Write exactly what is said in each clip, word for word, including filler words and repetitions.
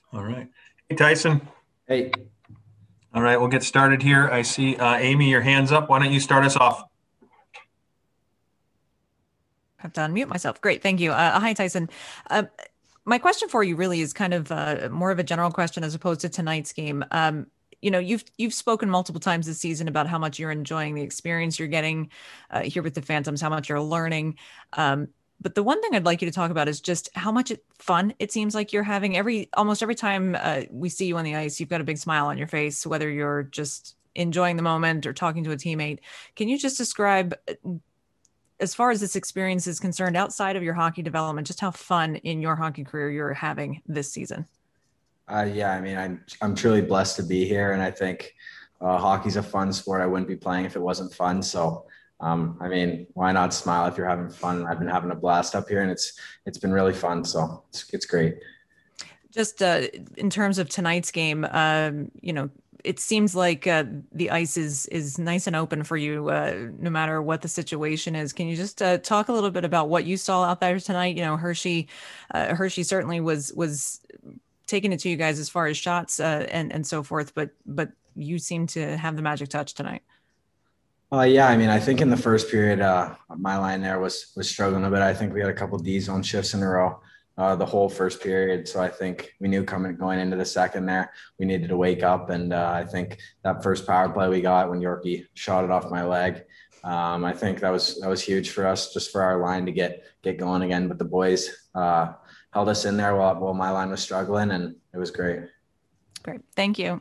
All right. Hey, Tyson. Hey, All right, we'll get started here. I see uh, Amy, your hand's up. Why don't you start us off? I have to unmute myself. Great, thank you. Uh, hi, Tyson. Uh, my question for you really is kind of uh, more of a general question as opposed to tonight's game. Um, you know, you've you've spoken multiple times this season about how much you're enjoying the experience you're getting uh, here with the Phantoms, how much you're learning. Um, but the one thing I'd like you to talk about is just how much it, fun it seems like you're having. Every almost every time uh, we see you on the ice, you've got a big smile on your face, whether you're just enjoying the moment or talking to a teammate. Can you just describe as far as this experience is concerned, outside of your hockey development, just how fun in your hockey career you're having this season? uh, yeah, I mean, I'm I'm truly blessed to be here, and I think uh, hockey's a fun sport. I wouldn't be playing if it wasn't fun. So, um, I mean, why not smile if you're having fun? I've been having a blast up here, and it's it's been really fun. So it's it's great. Just uh, in terms of tonight's game, um, you know, it seems like uh, the ice is is nice and open for you, uh, no matter what the situation is. Can you just uh, talk a little bit about what you saw out there tonight? You know, Hershey, uh, Hershey certainly was was taking it to you guys as far as shots uh, and and so forth, but but you seem to have the magic touch tonight. Uh, yeah, I mean, I think in the first period, uh, my line there was was struggling a bit. I think we had a couple D zone shifts in a row, uh, the whole first period. So I think we knew coming going into the second there, we needed to wake up. And uh, I think that first power play we got when Yorkie shot it off my leg, um, I think that was that was huge for us, just for our line to get get going again. But the boys uh, held us in there while while my line was struggling, and it was great. Great, thank you.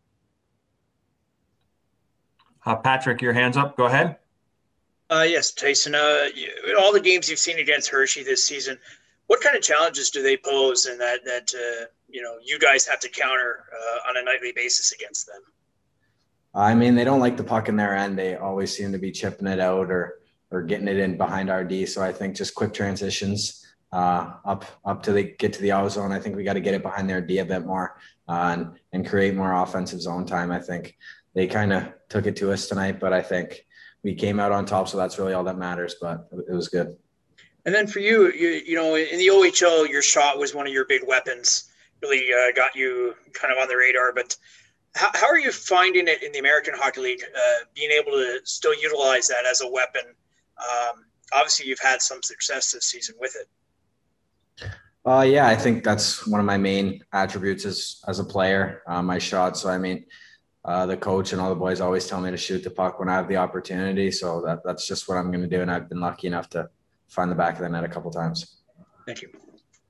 Uh, Patrick, your hand's up. Go ahead. Uh, yes, Tyson. Uh, you, in all the games you've seen against Hershey this season, what kind of challenges do they pose, and that that uh, you know you guys have to counter uh, on a nightly basis against them? I mean, they don't like the puck in their end. They always seem to be chipping it out or or getting it in behind our D. So I think just quick transitions uh, up up to the get to the out zone. I think we got to get it behind their D a bit more uh, and and create more offensive zone time. I think they kind of took it to us tonight, but I think we came out on top. So that's really all that matters. But it was good. And then for you, you, you know, in the O H L, your shot was one of your big weapons. Really uh, got you kind of on the radar. But how, how are you finding it in the American Hockey League, uh, being able to still utilize that as a weapon? Um, obviously, you've had some success this season with it. Uh, yeah, I think that's one of my main attributes as as a player, uh, my shot. So I mean, uh, the coach and all the boys always tell me to shoot the puck when I have the opportunity. So that that's just what I'm going to do, and I've been lucky enough to find the back of the net a couple times. Thank you.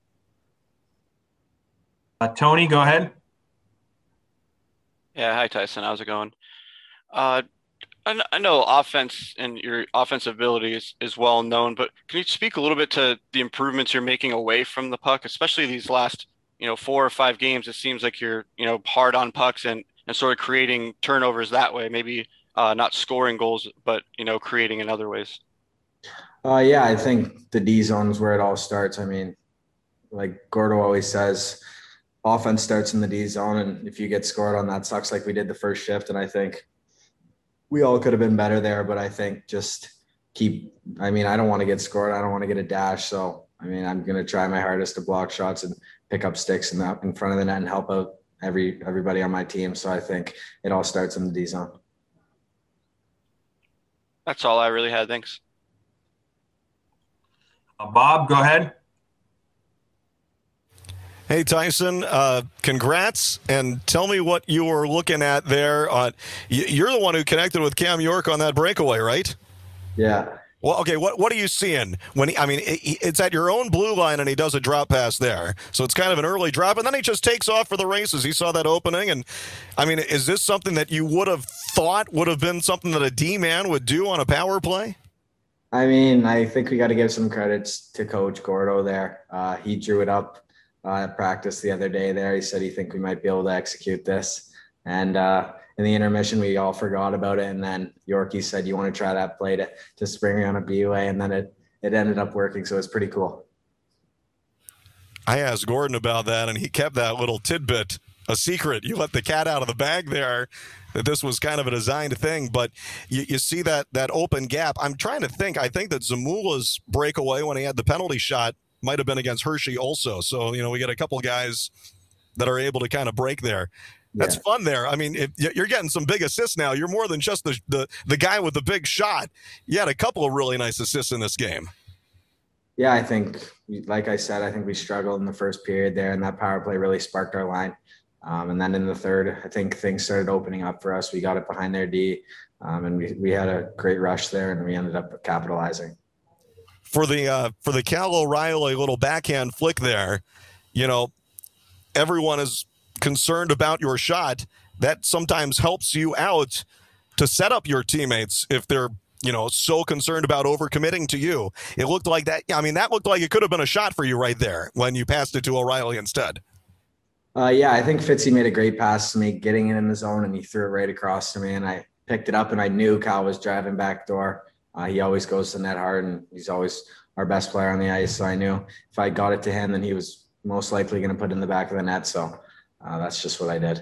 Uh, Tony, go ahead. Yeah, hi Tyson. How's it going? Uh, I, kn- I know offense and your offensive ability is, is well known, but can you speak a little bit to the improvements you're making away from the puck, especially these last, you know, four or five games? It seems like you're, you know, hard on pucks and and sort of creating turnovers that way. Maybe uh, not scoring goals, but you know, creating in other ways. Uh, yeah, I think the D zone is where it all starts. I mean, like Gordo always says, offense starts in the D zone, and if you get scored on, that sucks like we did the first shift. And I think we all could have been better there, but I think just keep. I mean, I don't want to get scored. I don't want to get a dash. So I mean, I'm gonna try my hardest to block shots and pick up sticks in that in front of the net and help out every everybody on my team. So I think it all starts in the D zone. That's all I really had. Thanks. Uh, Bob, go ahead. Hey, Tyson, uh, congrats, and tell me what you were looking at there. On, you're the one who connected with Cam York on that breakaway, right? Yeah. Well, okay, what what are you seeing when he, I mean, it, it's at your own blue line, and he does a drop pass there, so it's kind of an early drop, and then he just takes off for the races. He saw that opening, and I mean, is this something that you would have thought would have been something that a D man would do on a power play? I mean, I think we got to give some credits to Coach Gordo there. Uh, he drew it up uh, at practice the other day there. He said he think we might be able to execute this. And uh, in the intermission, we all forgot about it. And then Yorkie said, you want to try that play to, to spring on a B U A? And then it, it ended up working. So it's pretty cool. I asked Gordon about that, and he kept that little tidbit a secret. You let the cat out of the bag there, that this was kind of a designed thing. But you, you see that that open gap. I'm trying to think. I think that Zamula's breakaway when he had the penalty shot might have been against Hershey also. So, you know, we got a couple guys that are able to kind of break there. That's Yeah. fun there. I mean, if you're getting some big assists now. You're more than just the, the the guy with the big shot. You had a couple of really nice assists in this game. Yeah, I think, like I said, I think we struggled in the first period there, and that power play really sparked our line. Um, and then in the third, I think things started opening up for us. We got it behind their D, um, and we, we had a great rush there, and we ended up capitalizing. For the uh, for the Cal O'Reilly little backhand flick there, you know, everyone is concerned about your shot. That sometimes helps you out to set up your teammates if they're, you know, so concerned about overcommitting to you. It looked like that. I mean, that looked like it could have been a shot for you right there when you passed it to O'Reilly instead. Uh, yeah, I think Fitzy made a great pass to me, getting it in the zone, and he threw it right across to me, and I picked it up, and I knew Cal was driving back door. Uh, he always goes to net hard, and he's always our best player on the ice, so I knew if I got it to him, then he was most likely going to put it in the back of the net, so uh, that's just what I did.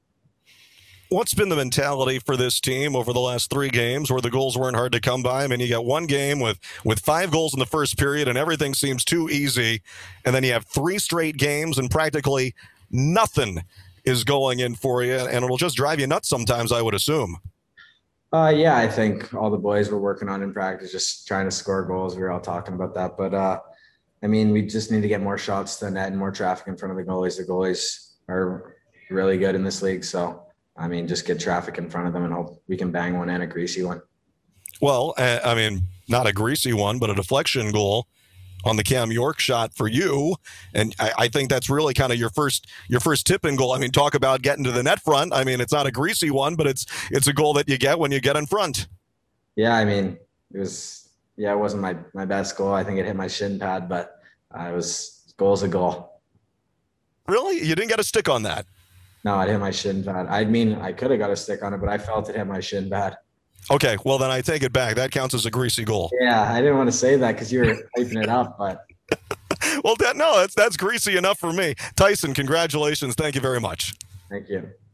What's been the mentality for this team over the last three games where the goals weren't hard to come by? I mean, you got one game with, with five goals in the first period and everything seems too easy, and then you have three straight games and practically nothing is going in for you, and it'll just drive you nuts sometimes, I would assume. Uh, yeah, I think all the boys were working on in practice, just trying to score goals. We were all talking about that. But, uh, I mean, we just need to get more shots to the net and more traffic in front of the goalies. The goalies are really good in this league. So, I mean, just get traffic in front of them and hope we can bang one and a greasy one. Well, uh, I mean, not a greasy one, but a deflection goal on the Cam York shot for you. And I, I think that's really kind of your first your first tip in goal. I mean, talk about getting to the net front. I mean, it's not a greasy one, but it's it's a goal that you get when you get in front. Yeah, I mean, it was, yeah, it wasn't my, my best goal. I think it hit my shin pad, but uh, it was goal's a goal. Really? You didn't get a stick on that? No, it hit my shin pad. I mean, I could have got a stick on it, but I felt it hit my shin pad. Okay, well, then I take it back. That counts as a greasy goal. Yeah, I didn't want to say that because you were hyping it up, but. Well, that, no, that's, that's greasy enough for me. Tyson, congratulations. Thank you very much. Thank you.